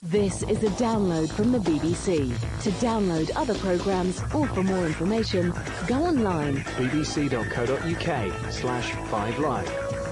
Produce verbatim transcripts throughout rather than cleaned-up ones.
This is a download from the B B C. To download other programmes or for more information, go online. bbc.co.uk slash 5live.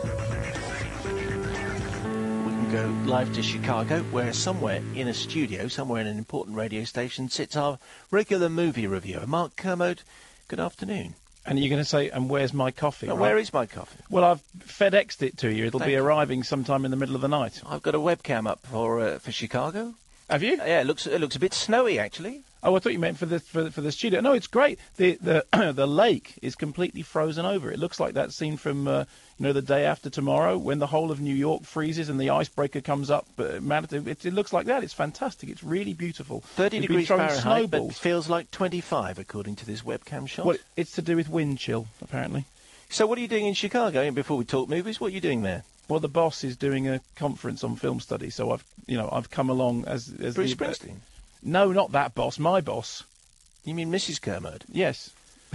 We can go live to Chicago, where somewhere in a studio, somewhere in an important radio station, sits our regular movie reviewer, Mark Kermode. Good afternoon. And you're going to say, and where's my coffee? Now, right? where is my coffee? Well, I've FedExed it to you. It'll Thank be you. arriving sometime in the middle of the night. I've got a webcam up for uh, for Chicago. Have you? Uh, yeah, it looks it looks a bit snowy, actually. Oh, I thought you meant for the for, for the studio. No, it's great. The the the lake is completely frozen over. It looks like that scene from uh, you know The Day After Tomorrow when the whole of New York freezes and the icebreaker comes up. Uh, man, it, it looks like that. It's fantastic. It's really beautiful. thirty We've been degrees throwing Fahrenheit, snowballs. but feels like twenty-five, according to this webcam shot. Well, it's to do with wind chill, apparently. So what are you doing in Chicago? And before we talk movies, what are you doing there? Well, the boss is doing a conference on film study, so I've you know I've come along as as Bruce the, uh, Springsteen? No, not that boss. My boss. You mean Missus Kermode? Yes.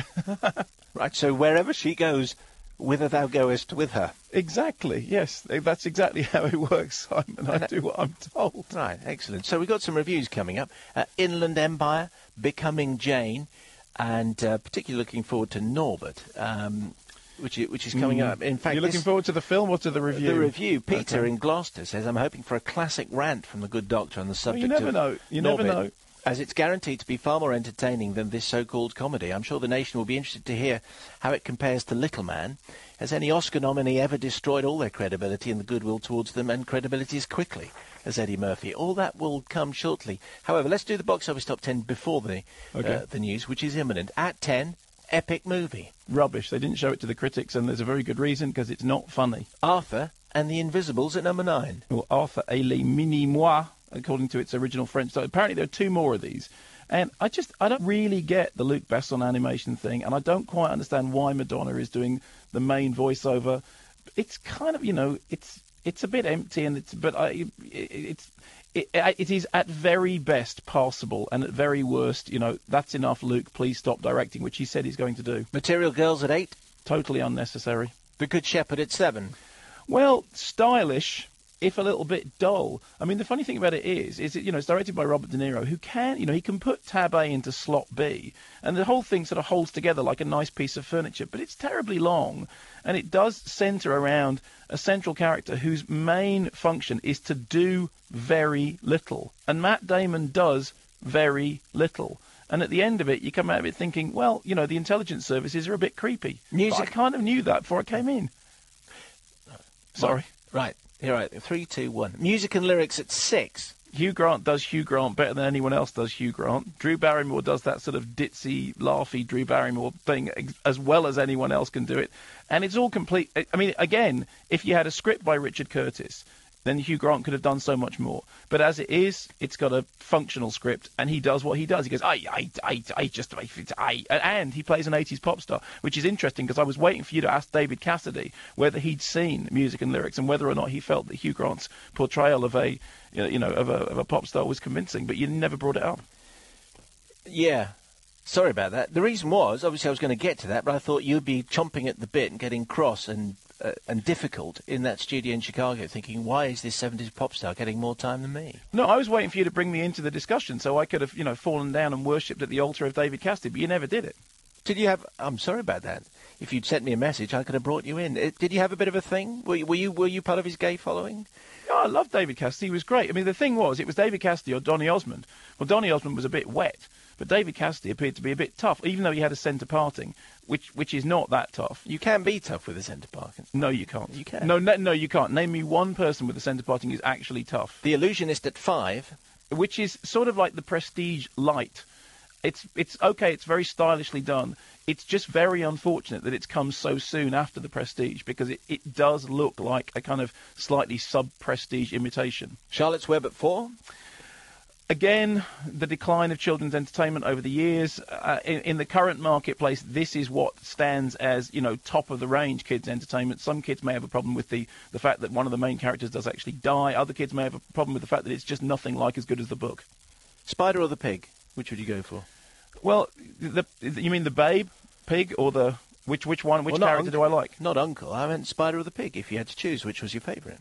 Right, so wherever she goes, whither thou goest with her. Exactly, yes. That's exactly how it works, Simon. I do what I'm told. Right, excellent. So we've got some reviews coming up. Uh, Inland Empire, Becoming Jane, and uh, particularly looking forward to Norbert, um, which, is, which is coming Mm. up. In fact, You're looking this- forward to the film or to the review? The review. Peter Okay. in Gloucester says, I'm hoping for a classic rant from the good doctor on the Well, subject you never of know. You Norbit, never know. as it's guaranteed to be far more entertaining than this so-called comedy. I'm sure the nation will be interested to hear how it compares to Little Man. Has any Oscar nominee ever destroyed all their credibility and the goodwill towards them and credibility as quickly as Eddie Murphy? All that will come shortly. However, let's do the box office top ten before the, Okay. uh, the news, which is imminent. At ten, epic movie. Rubbish. They didn't show it to the critics, and there's a very good reason, because it's not funny. Arthur and the Invisibles at number nine. Well, Arthur et les Mini-Moi, according to its original French title. Apparently there are two more of these. And I just, I don't really get the Luc Besson animation thing, and I don't quite understand why Madonna is doing the main voiceover. It's kind of, you know, it's it's a bit empty, and it's, but I, it, it's, it, it is at very best passable, and at very worst, you know, that's enough, Luke, please stop directing, which he said he's going to do. Material Girls at eight. Totally unnecessary. The Good Shepherd at seven. Well, stylish, if a little bit dull. I mean, the funny thing about it is, is it, you know, it's directed by Robert De Niro, who can, you know, he can put tab A into slot B, and the whole thing sort of holds together like a nice piece of furniture, but it's terribly long, and it does centre around a central character whose main function is to do very little, and Matt Damon does very little. And at the end of it, you come out of it thinking, well, you know, the intelligence services are a bit creepy. Music. But I kind of knew that before I came in. Sorry. Right. Here, right. Three, two, one. Music and lyrics at six. Hugh Grant does Hugh Grant better than anyone else does Hugh Grant. Drew Barrymore does that sort of ditzy, laughy Drew Barrymore thing ex- as well as anyone else can do it. And it's all complete. I I mean, again, if you had a script by Richard Curtis, then Hugh Grant could have done so much more. But as it is, it's got a functional script, and he does what he does. He goes, I, I, I, I just, I, I, and he plays an eighties pop star, which is interesting because I was waiting for you to ask David Cassidy whether he'd seen music and lyrics and whether or not he felt that Hugh Grant's portrayal of a, you know, of a, of a pop star was convincing, but you never brought it up. Yeah. Sorry about that. The reason was, obviously I was going to get to that, but I thought you'd be chomping at the bit and getting cross and uh, and difficult in that studio in Chicago, thinking, why is this seventies pop star getting more time than me? No, I was waiting for you to bring me into the discussion so I could have, you know, fallen down and worshipped at the altar of David Cassidy, but you never did it. Did you have... I'm sorry about that. If you'd sent me a message, I could have brought you in. Uh, Did you have a bit of a thing? Were you, were you, were you part of his gay following? Oh, I love David Cassidy. He was great. I mean, the thing was, it was David Cassidy or Donny Osmond. Well, Donny Osmond was a bit wet, but David Cassidy appeared to be a bit tough, even though he had a centre parting, which which is not that tough. You can be tough with a centre parting. No, you can't. You can. No, no, no, you can't. Name me one person with a centre parting who's actually tough. The Illusionist at five. Which is sort of like the Prestige light. It's it's okay. It's very stylishly done. It's just very unfortunate that it's come so soon after the Prestige, because it, it does look like a kind of slightly sub-Prestige imitation. Charlotte's Web at four. Again, the decline of children's entertainment over the years. Uh, in, in the current marketplace, this is what stands as, you know, top-of-the-range kids' entertainment. Some kids may have a problem with the, the fact that one of the main characters does actually die. Other kids may have a problem with the fact that it's just nothing like as good as the book. Spider or the Pig? Which would you go for? Well, the, you mean the Babe, Pig, or the... Which which one, which well, character unc- do I like? Not Uncle. I meant Spider or the Pig, if you had to choose. Which was your favourite?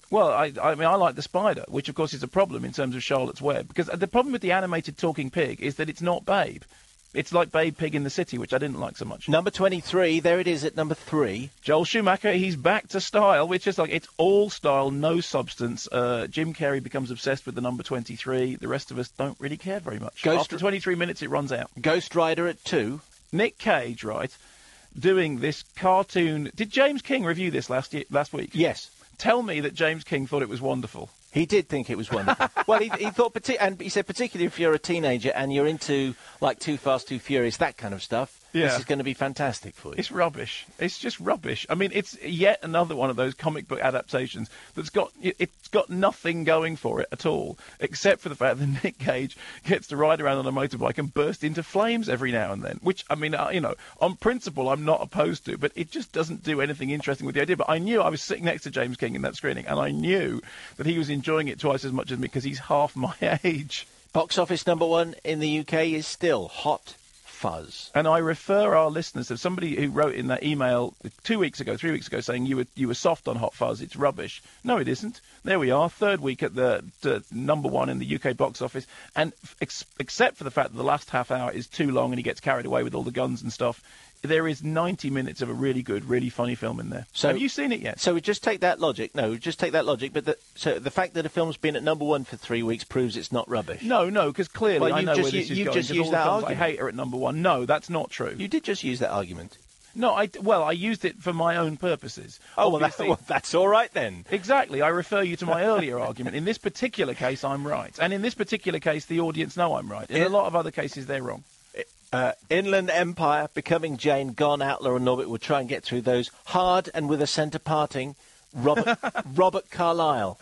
Well, I, I mean, I like The Spider, which of course is a problem in terms of Charlotte's Web, because the problem with the animated talking pig is that it's not Babe. It's like Babe Pig in the City, which I didn't like so much. Number twenty-three, there it is at number three. Joel Schumacher, he's back to style, which is like, it's all style, no substance. Uh, Jim Carrey becomes obsessed with the number twenty-three. The rest of us don't really care very much. Ghost After twenty-three minutes, it runs out. Ghost Rider at two. Nick Cage, right, doing this cartoon. Did James King review this last year, last week? Yes. Tell me that James King thought it was wonderful. He did think it was wonderful. Well, he, he thought, partic- and he said, particularly if you're a teenager and you're into, like, Too Fast, Too Furious, that kind of stuff, Yeah. this is going to be fantastic for you. It's rubbish. It's just rubbish. I mean, it's yet another one of those comic book adaptations that's got it's got nothing going for it at all, except for the fact that Nick Cage gets to ride around on a motorbike and burst into flames every now and then. Which, I mean, uh, you know, on principle, I'm not opposed to, but it just doesn't do anything interesting with the idea. But I knew I was sitting next to James King in that screening, and I knew that he was enjoying it twice as much as me because he's half my age. Box office number one in the U K is still Hot Fuzz. And I refer our listeners to somebody who wrote in that email two weeks ago, three weeks ago, saying you were you were soft on Hot Fuzz. It's rubbish. No, it isn't. There we are, third week at the, the number one in the U K box office. And ex- except for the fact that the last half hour is too long and he gets carried away with all the guns and stuff, there is ninety minutes of a really good, really funny film in there. So, have you seen it yet? So we just take that logic. No, just take that logic. But the, so the fact that a film's been at number one for three weeks proves it's not rubbish. No, no, because clearly Well, I you've know just where this u- is you've going. just 'cause used all the that films argument. I hate are at number one. No, that's not true. You did just use that argument. No, I well, I used it for my own purposes. Oh, well, that's, Obviously- well, that's all right then. Exactly. I refer you to my earlier argument. In this particular case, I'm right. And in this particular case, the audience know I'm right. In Yeah. a lot of other cases, they're wrong. Uh, Inland Empire, Becoming Jane, Gone, Outlaw and Norbit will try and get through those. Hard and with a centre parting, Robert Robert Carlyle.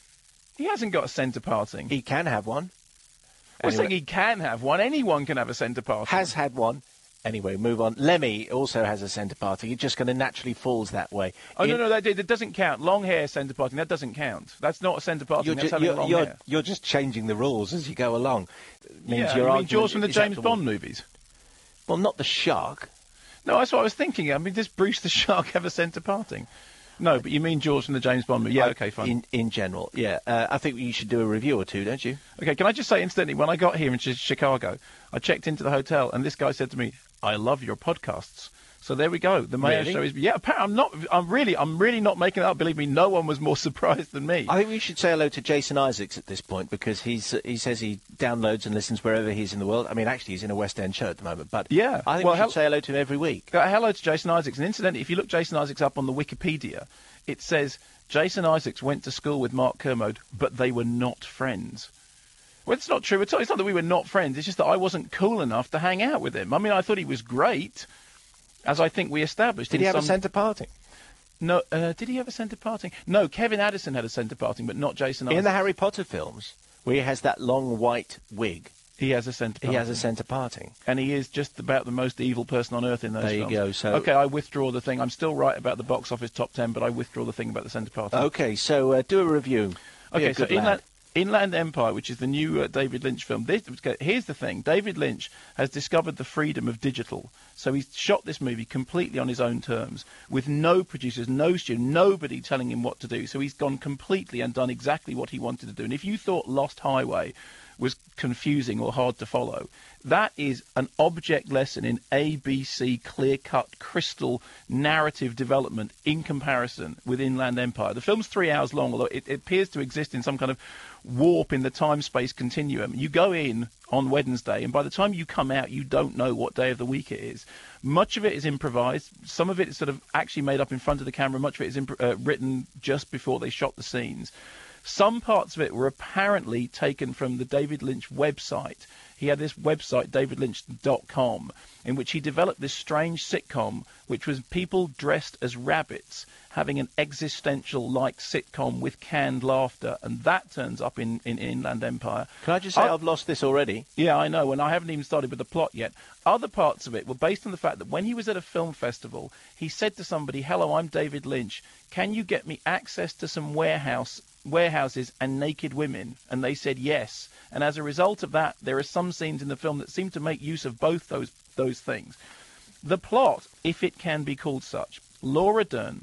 He hasn't got a centre parting. He can have one. I'm Anyway, saying he can have one. Anyone can have a centre parting. has had one. Anyway, move on. Lemmy also has a centre parting. It just kind of naturally falls that way. Oh, no, In- no, that, that doesn't count. Long hair centre parting, that doesn't count. That's not a centre parting. You're, That's ju- having you're, long you're, hair. you're just changing the rules as you go along. It means Yeah, your you mean argument Jaws from the is James acceptable. Bond movies? Well, not the shark. No, that's what I was thinking. I mean, does Bruce the Shark have a centre parting? No, but you mean Jaws from the James Bond movie? Yeah, I- okay, fine. In, in general, yeah. Uh, I think you should do a review or two, don't you? Okay, can I just say instantly, when I got here in Ch- Chicago, I checked into the hotel, and this guy said to me, "I love your podcasts." So there we go. The Mayo Really? Show is. Yeah, apparently I'm not. I'm really. I'm really not making it up. Believe me, no one was more surprised than me. I think we should say hello to Jason Isaacs at this point because he's uh, he says he downloads and listens wherever he's in the world. I mean, actually, he's in a West End show at the moment, but Yeah, I think well, we should hel- say hello to him every week. Uh, hello to Jason Isaacs. And incidentally, if you look Jason Isaacs up on the Wikipedia, it says Jason Isaacs went to school with Mark Kermode, but they were not friends. Well, it's not true at all. It's not that we were not friends. It's just that I wasn't cool enough to hang out with him. I mean, I thought he was great, as I think we established. Did in he have some... a centre parting? No, uh, did he have a centre parting? No, Kevin Addison had a centre parting, but not Jason Isaacs. In the Harry Potter films, where he has that long white wig, He has a centre parting. he has a centre parting. And he is just about the most evil person on earth in those There you films. go, so- Okay, I withdraw the thing. I'm still right about the box office top ten, but I withdraw the thing about the centre parting. Okay, so uh, do a review. Be Okay, a so good lad. Inland, Inland Empire, which is the new uh, David Lynch film. This, here's the thing. David Lynch has discovered the freedom of digital. So he's shot this movie completely on his own terms, with no producers, no studio, nobody telling him what to do. So he's gone completely and done exactly what he wanted to do. And if you thought Lost Highway was confusing or hard to follow, that is an object lesson in A B C clear-cut, crystal narrative development in comparison with Inland Empire. The film's three hours long, although it, it appears to exist in some kind of warp in the time-space continuum. You go in on Wednesday, and by the time you come out, you don't know what day of the week it is. Much of it is improvised. Some of it is sort of actually made up in front of the camera. Much of it is imp- uh, written just before they shot the scenes. Some parts of it were apparently taken from the David Lynch website. He had this website, david lynch dot com, in which he developed this strange sitcom, which was people dressed as rabbits having an existential-like sitcom with canned laughter, and that turns up in, in Inland Empire. Can I just say I- I've lost this already? Yeah, I know, and I haven't even started with the plot yet. Other parts of it were based on the fact that when he was at a film festival, he said to somebody, "Hello, I'm David Lynch. Can you get me access to some warehouse warehouses and naked women?" And they said yes. And as a result of that, there are some scenes in the film that seem to make use of both those those things. The plot, if it can be called such, Laura Dern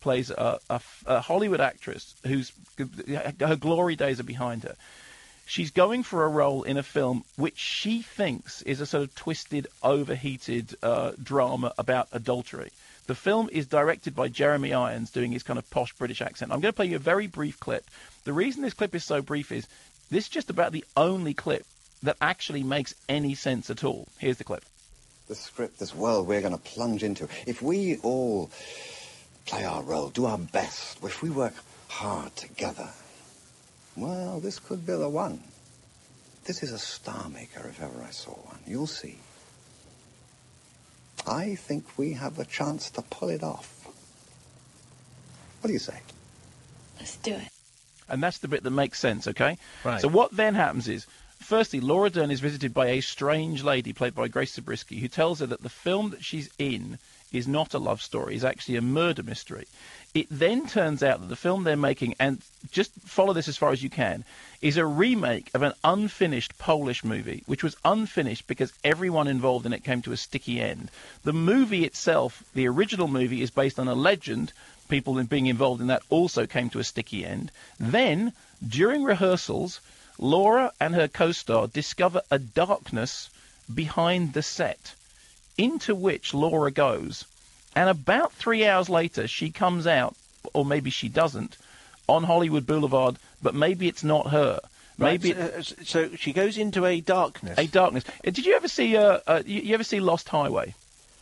plays a, a, a Hollywood actress whose her glory days are behind her. She's going for a role in a film which she thinks is a sort of twisted, overheated uh, drama about adultery. The film is directed by Jeremy Irons, doing his kind of posh British accent. I'm going to play you a very brief clip. The reason this clip is so brief is this is just about the only clip that actually makes any sense at all. Here's the clip. The script, this world we're going to plunge into, if we all play our role, do our best, if we work hard together, well, this could be the one. This is a star maker if ever I saw one. You'll see. I think we have a chance to pull it off. What do you say? Let's do it. And that's the bit that makes sense, okay? Right. So what then happens is, firstly, Laura Dern is visited by a strange lady played by Grace Zabriskie who tells her that the film that she's in is not a love story, is actually a murder mystery. It then turns out that the film they're making, and just follow this as far as you can, is a remake of an unfinished Polish movie, which was unfinished because everyone involved in it came to a sticky end. The movie itself, the original movie, is based on a legend. People being involved in that also came to a sticky end. Then, during rehearsals, Laura and her co-star discover a darkness behind the set, into which Laura goes. And about three hours later, she comes out, or maybe she doesn't, on Hollywood Boulevard, but maybe it's not her. Maybe right, so, it, so she goes into a darkness. A darkness. Did you ever see? Uh, uh, you, you ever see Lost Highway?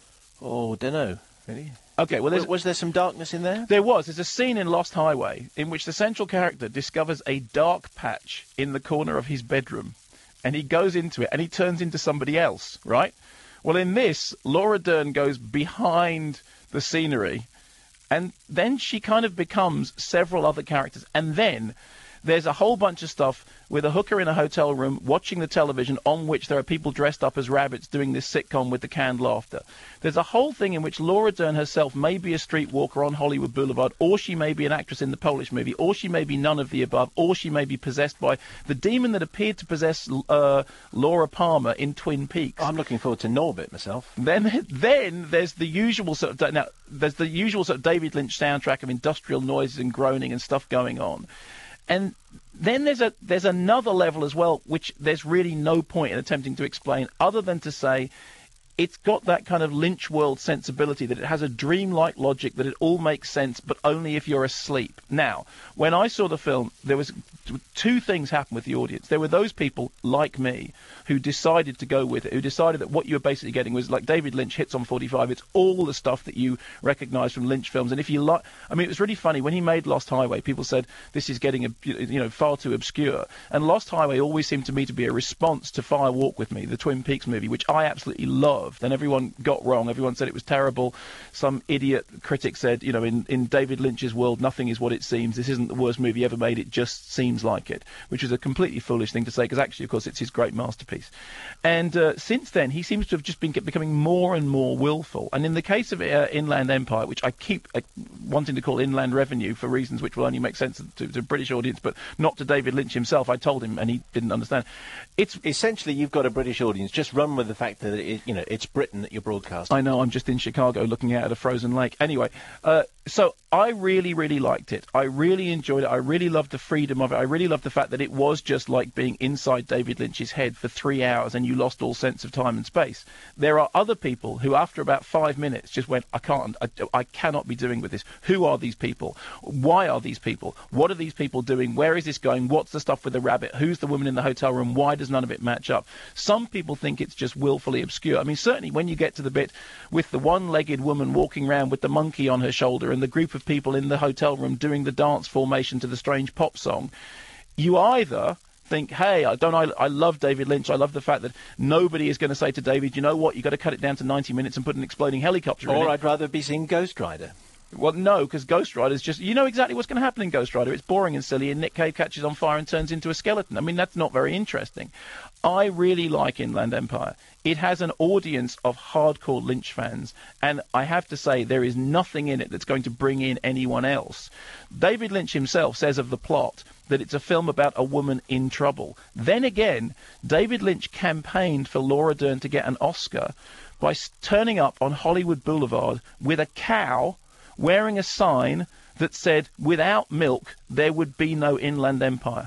Oh, don't know. Really? Okay. Well, was, was there some darkness in there? There was. There's a scene in Lost Highway in which the central character discovers a dark patch in the corner of his bedroom, and he goes into it, and he turns into somebody else. Right? Well, in this, Laura Dern goes behind the scenery, and then she kind of becomes several other characters. And then there's a whole bunch of stuff with a hooker in a hotel room watching the television on which there are people dressed up as rabbits doing this sitcom with the canned laughter. There's a whole thing in which Laura Dern herself may be a streetwalker on Hollywood Boulevard, or she may be an actress in the Polish movie, or she may be none of the above, or she may be possessed by the demon that appeared to possess uh, Laura Palmer in Twin Peaks. I'm looking forward to Norbit myself. Then, then there's the usual sort of now there's the usual sort of David Lynch soundtrack of industrial noises and groaning and stuff going on. And then there's a there's another level as well, which there's really no point in attempting to explain, other than to say it's got that kind of Lynch world sensibility, that it has a dreamlike logic, that it all makes sense, but only if you're asleep. Now, when I saw the film, there was two things happened with the audience. There were those people like me who decided to go with it, who decided that what you were basically getting was like David Lynch hits on forty-five. It's all the stuff that you recognise from Lynch films. And if you like, I mean, it was really funny when he made Lost Highway. People said this is getting a, you know, far too obscure. And Lost Highway always seemed to me to be a response to Fire Walk with Me, the Twin Peaks movie, which I absolutely loved. And everyone got wrong. Everyone said it was terrible. Some idiot critic said, you know, in in David Lynch's world, nothing is what it seems. This isn't the worst movie ever made. It just seems like it, which is a completely foolish thing to say, because actually, of course, it's his great masterpiece. And uh, since then, he seems to have just been get, becoming more and more willful. And in the case of uh, Inland Empire, which I keep uh, wanting to call Inland Revenue for reasons which will only make sense to, to a British audience, but not to David Lynch himself. I told him, and he didn't understand. It's essentially you've got a British audience. Just run with the fact that it, you know it's Britain that you're broadcasting. I know. I'm just in Chicago looking out at a frozen lake. Anyway, uh, so I really, really liked it. I really enjoyed it. I really loved the freedom of it. I really loved the fact that it was just like being inside David Lynch's head for three hours and you lost all sense of time and space. There are other people who, after about five minutes, just went, I can't, I, I cannot be doing with this. Who are these people? Why are these people? What are these people doing? Where is this going? What's the stuff with the rabbit? Who's the woman in the hotel room? Why does none of it match up? Some people think it's just willfully obscure. I mean, certainly when you get to the bit with the one-legged woman walking around with the monkey on her shoulder and the group of people in the hotel room doing the dance formation to the strange pop song, you either think, hey, I don't I, I love David Lynch. I love the fact that nobody is going to say to David, you know what, you've got to cut it down to ninety minutes and put an exploding helicopter in it. Or I'd rather be seeing Ghost Rider. Well, no, because Ghost Rider's just... You know exactly what's going to happen in Ghost Rider. It's boring and silly, and Nick Cave catches on fire and turns into a skeleton. I mean, that's not very interesting. I really like Inland Empire. It has an audience of hardcore Lynch fans, and I have to say there is nothing in it that's going to bring in anyone else. David Lynch himself says of the plot that it's a film about a woman in trouble. Then again, David Lynch campaigned for Laura Dern to get an Oscar by turning up on Hollywood Boulevard with a cow wearing a sign that said, without milk, there would be no Inland Empire.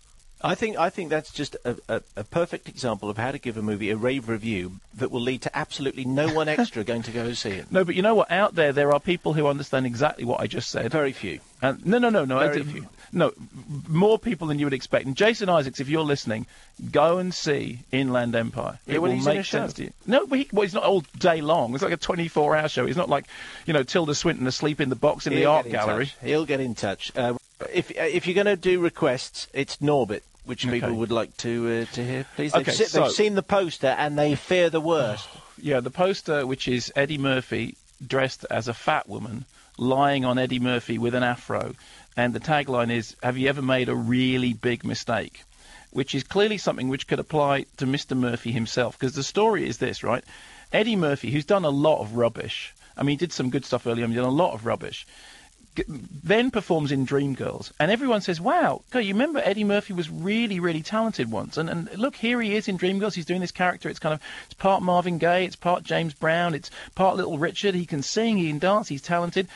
I think I think that's just a, a, a perfect example of how to give a movie a rave review that will lead to absolutely no one extra going to go and see it. No, but you know what? Out there, there are people who understand exactly what I just said. Very few. And no, no, no, no. Very I, few. No, more people than you would expect. And Jason Isaacs, if you're listening, go and see Inland Empire. Yeah, it when will he's in make a show. sense to you. No, but he, well, it's not all day long. It's like a twenty-four hour show. It's not like, you know, Tilda Swinton asleep in the box in He'll the art get in gallery. touch. He'll get in touch. Uh, if uh, if you're going to do requests, it's Norbit. Which Okay. people would like to uh, to hear, please? They've, Okay, se- so- they've seen the poster and they fear the worst. Yeah, the poster, which is Eddie Murphy dressed as a fat woman, lying on Eddie Murphy with an afro. And the tagline is, have you ever made a really big mistake? Which is clearly something which could apply to Mister Murphy himself. Because the story is this, right? Eddie Murphy, who's done a lot of rubbish. I mean, he did some good stuff earlier on. He did a lot of rubbish. G- then performs in Dreamgirls. And everyone says, wow, God, you remember Eddie Murphy was really, really talented once. And, and look, here he is in Dreamgirls. He's doing this character. It's kind of, it's part Marvin Gaye. It's part James Brown. It's part Little Richard. He can sing. He can dance. He's talented.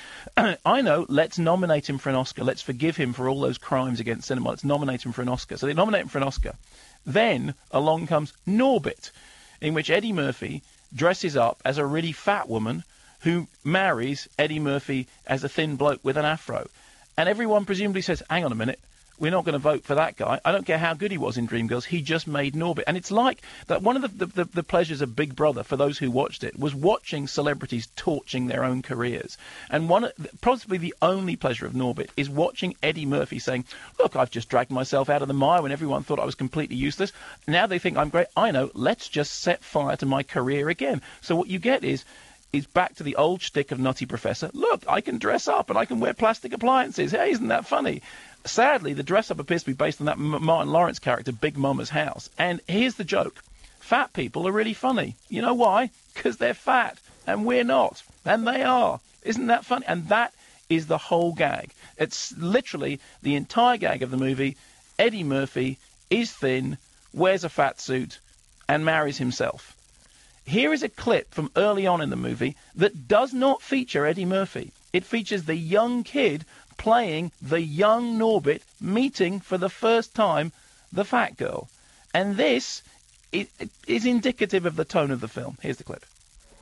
I know. Let's nominate him for an Oscar. Let's forgive him for all those crimes against cinema. Let's nominate him for an Oscar. So they nominate him for an Oscar. Then along comes Norbit, in which Eddie Murphy dresses up as a really fat woman who marries Eddie Murphy as a thin bloke with an afro. And everyone presumably says, hang on a minute, we're not going to vote for that guy. I don't care how good he was in Dreamgirls, he just made Norbit. And it's like that one of the, the, the, the pleasures of Big Brother, for those who watched it, was watching celebrities torching their own careers. And one, possibly the only pleasure of Norbit is watching Eddie Murphy saying, look, I've just dragged myself out of the mire when everyone thought I was completely useless. Now they think I'm great. I know, let's just set fire to my career again. So what you get is, is back to the old shtick of Nutty Professor. Look, I can dress up and I can wear plastic appliances. Hey, isn't that funny? Sadly, the dress-up appears to be based on that M- Martin Lawrence character, Big Mama's House. And here's the joke. Fat people are really funny. You know why? Because they're fat, and we're not. And they are. Isn't that funny? And that is the whole gag. It's literally the entire gag of the movie. Eddie Murphy is thin, wears a fat suit, and marries himself. Here is a clip from early on in the movie that does not feature Eddie Murphy. It features the young kid playing the young Norbit meeting for the first time the fat girl. And this is, is indicative of the tone of the film. Here's the clip.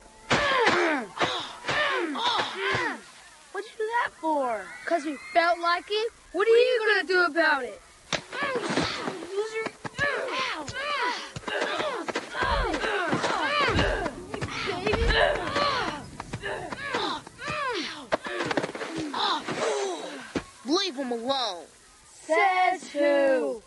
What'd you do that for? Because we felt like it? What are you going to do about it? Loser. Leave him alone. Says who?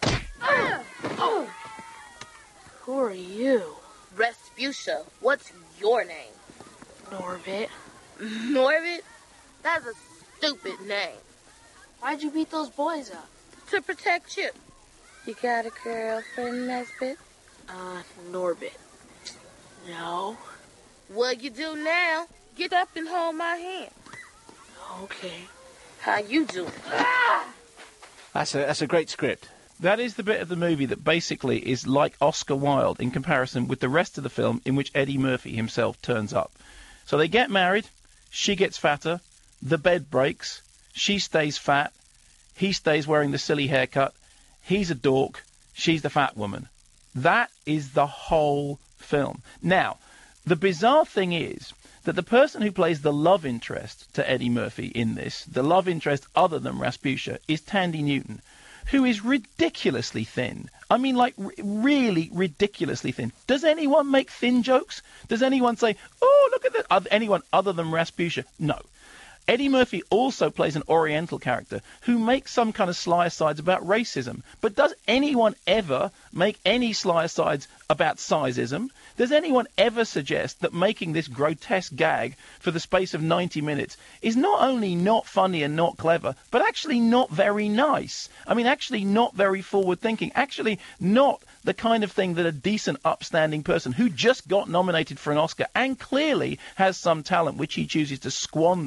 Who are you? Respucia, what's your name? Norbit. Norbit? That's a stupid name. Why'd you beat those boys up? To protect you. You got a girlfriend, Nesbit? Uh, Norbit. No. Well, you do now. Get up and hold my hand. Okay. How you doing? That's a that's a great script. That is the bit of the movie that basically is like Oscar Wilde in comparison with the rest of the film in which Eddie Murphy himself turns up. So they get married, she gets fatter, the bed breaks, she stays fat, he stays wearing the silly haircut, he's a dork, she's the fat woman. That is the whole film. Now, the bizarre thing is that the person who plays the love interest to Eddie Murphy in this, the love interest other than Rasputia, is Tandy Newton, who is ridiculously thin. I mean, like, r- really ridiculously thin. Does anyone make thin jokes? Does anyone say, oh, look at that? Other, anyone other than Rasputia? No. Eddie Murphy also plays an Oriental character who makes some kind of sly asides about racism. But does anyone ever make any sly asides about sizeism? Does anyone ever suggest that making this grotesque gag for the space of ninety minutes is not only not funny and not clever, but actually not very nice? I mean, actually not very forward-thinking, actually not the kind of thing that a decent, upstanding person who just got nominated for an Oscar and clearly has some talent which he chooses to squander on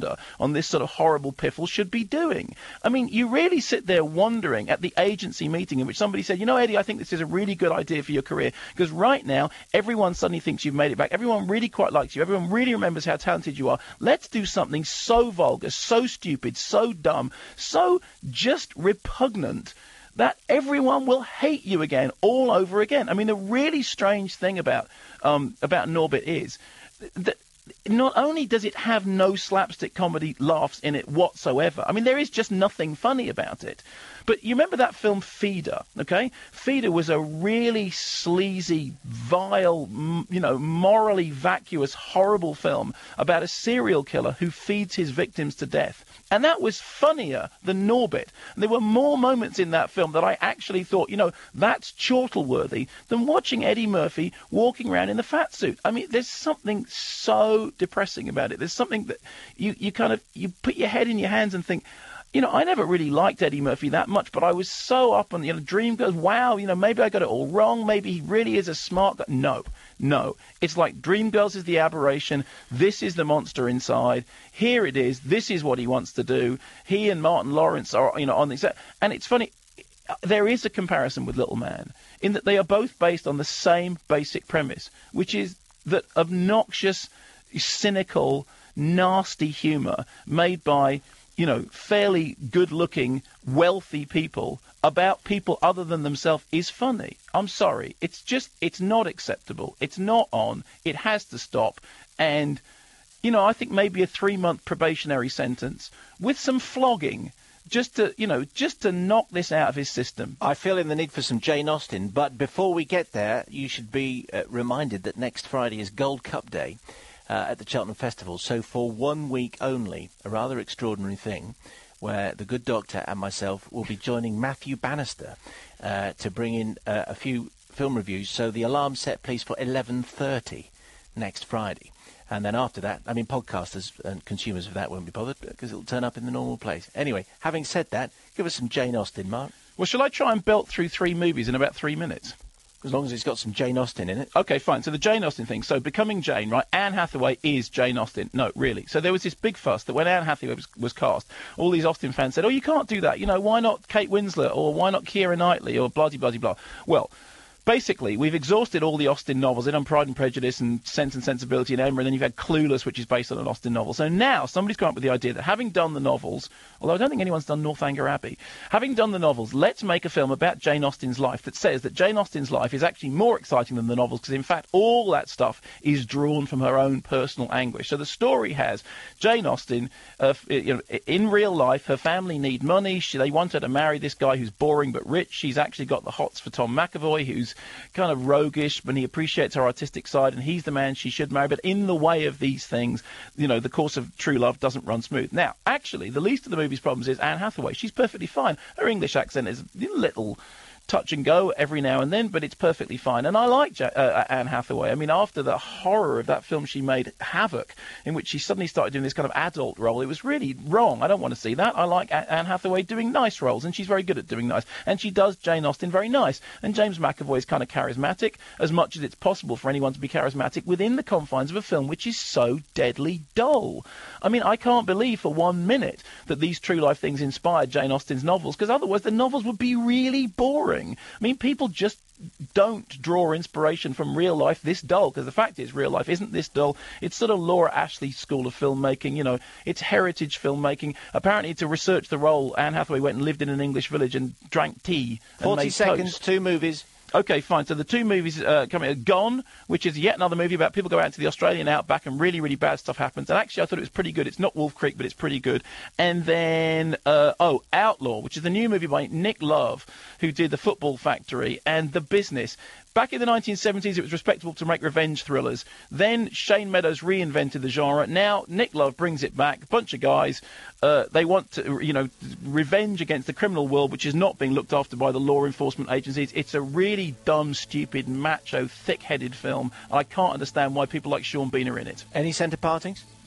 on this sort of horrible piffle should be doing. I mean, you really sit there wondering at the agency meeting in which somebody said, you know, Eddie, I think this is a really good idea for your career, because right now everyone suddenly thinks you've made it back. Everyone really quite likes you. Everyone really remembers how talented you are. Let's do something so vulgar, so stupid, so dumb, so just repugnant that everyone will hate you again, all over again. I mean, the really strange thing about um, about Norbit is that not only does it have no slapstick comedy laughs in it whatsoever, I mean, there is just nothing funny about it. But you remember that film Feeder, okay? Feeder was a really sleazy, vile, m- you know, morally vacuous, horrible film about a serial killer who feeds his victims to death. And that was funnier than Norbit. And there were more moments in that film that I actually thought, you know, that's chortle-worthy than watching Eddie Murphy walking around in the fat suit. I mean, there's something so depressing about it. There's something that you, you kind of, you put your head in your hands and think, you know, I never really liked Eddie Murphy that much, but I was so up on, you know, Dreamgirls, wow, you know, maybe I got it all wrong. Maybe he really is a smart guy. No, no. It's like Dreamgirls is the aberration. This is the monster inside. Here it is. This is what he wants to do. He and Martin Lawrence are, you know, on this. And it's funny. There is a comparison with Little Man in that they are both based on the same basic premise, which is that obnoxious, cynical, nasty humor made by, you know, fairly good-looking, wealthy people about people other than themselves is funny. I'm sorry. It's just, it's not acceptable. It's not on. It has to stop. And, you know, I think maybe a three-month probationary sentence with some flogging just to, you know, just to knock this out of his system. I feel in the need for some Jane Austen, but before we get there, you should be uh, reminded that next Friday is Gold Cup Day. Uh, at the Cheltenham Festival, so for one week only, a rather extraordinary thing, where the good doctor and myself will be joining Matthew Bannister uh, to bring in uh, a few film reviews. So the alarm set, please, for eleven thirty next Friday. And then after that, I mean, podcasters and consumers of that won't be bothered because it'll turn up in the normal place. Anyway, having said that, give us some Jane Austen, Mark. Well, shall I try and belt through three movies in about three minutes? As long as it's got some Jane Austen in it. Okay, fine. So the Jane Austen thing. So Becoming Jane, right? Anne Hathaway is Jane Austen. No, really. So there was this big fuss that when Anne Hathaway was, was cast, all these Austen fans said, oh, you can't do that. You know, why not Kate Winslet or why not Keira Knightley or blah, blah, blah, blah. Well, basically, we've exhausted all the Austen novels in on Pride and Prejudice and Sense and Sensibility and Emma, and then you've had Clueless, which is based on an Austen novel. So now somebody's come up with the idea that having done the novels, although I don't think anyone's done Northanger Abbey, having done the novels, let's make a film about Jane Austen's life that says that Jane Austen's life is actually more exciting than the novels because, in fact, all that stuff is drawn from her own personal anguish. So the story has Jane Austen, uh, you know, in real life, her family need money. She, they want her to marry this guy who's boring but rich. She's actually got the hots for Tom McAvoy, who's kind of roguish, but he appreciates her artistic side, and he's the man she should marry. But in the way of these things, you know, the course of true love doesn't run smooth. Now, actually, the least of the movie's problems is Anne Hathaway. She's perfectly fine. Her English accent is a little touch and go every now and then, but it's perfectly fine. And I like ja- uh, Anne Hathaway. I mean, after the horror of that film she made, Havoc, in which she suddenly started doing this kind of adult role, it was really wrong. I don't want to see that. I like a- Anne Hathaway doing nice roles, and she's very good at doing nice. And she does Jane Austen very nice. And James McAvoy is kind of charismatic, as much as it's possible for anyone to be charismatic within the confines of a film which is so deadly dull. I mean, I can't believe for one minute that these true life things inspired Jane Austen's novels, because otherwise the novels would be really boring. I mean, people just don't draw inspiration from real life this dull, because the fact is real life isn't this dull. It's sort of Laura Ashley school of filmmaking, you know, it's heritage filmmaking. Apparently, to research the role, Anne Hathaway went and lived in an English village and drank tea and forty made seconds, toast. Two movies. Okay, fine. So the two movies uh, coming, Gone, which is yet another movie about people go out to the Australian outback and really, really bad stuff happens. And actually, I thought it was pretty good. It's not Wolf Creek, but it's pretty good. And then, uh, oh, Outlaw, which is the new movie by Nick Love, who did The Football Factory and The Business. Back in the nineteen seventies, it was respectable to make revenge thrillers. Then Shane Meadows reinvented the genre. Now Nick Love brings it back. A bunch of guys, uh, they want to, you know, revenge against the criminal world, which is not being looked after by the law enforcement agencies. It's a really dumb, stupid, macho, thick-headed film. I can't understand why people like Sean Bean are in it. Any centre partings?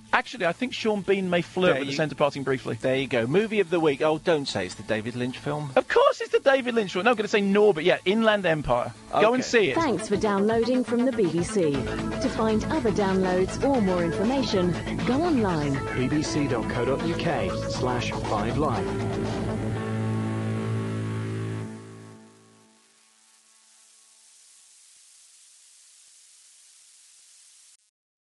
Actually, I think Sean Bean may flirt There with the you- centre parting briefly. There you go. Movie of the week. Oh, don't say it's the David Lynch film. Of course it's the David Lynch one. No, I'm going to say Norbit. Yeah, Inland Empire. Go Okay. and see it. Thanks for downloading from the B B C. To find other downloads or more information, go online. bbc.co.uk slash 5live.